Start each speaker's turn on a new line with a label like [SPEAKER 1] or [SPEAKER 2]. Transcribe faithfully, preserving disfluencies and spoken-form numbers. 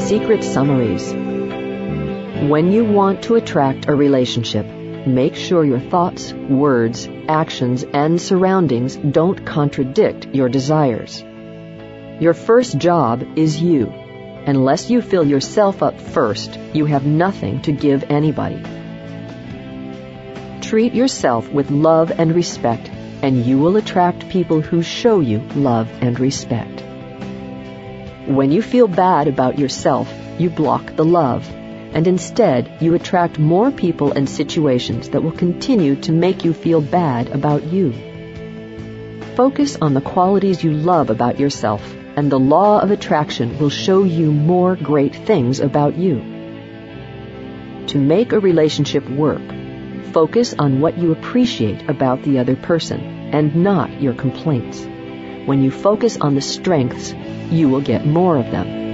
[SPEAKER 1] Secret Summaries. When you want to attract a relationship, make sure your thoughts, words, actions, and surroundings don't contradict your desires. Your first job is you. Unless you fill yourself up first, you have nothing to give anybody. Treat yourself with love and respect, and you will attract people who show you love and respect. When you feel bad about yourself, you block the love, and instead you attract more people and situations that will continue to make you feel bad about you. Focus on the qualities you love about yourself, and the law of attraction will show you more great things about you. To make a relationship work, focus on what you appreciate about the other person and not your complaints. When you focus on the strengths, you will get more of them.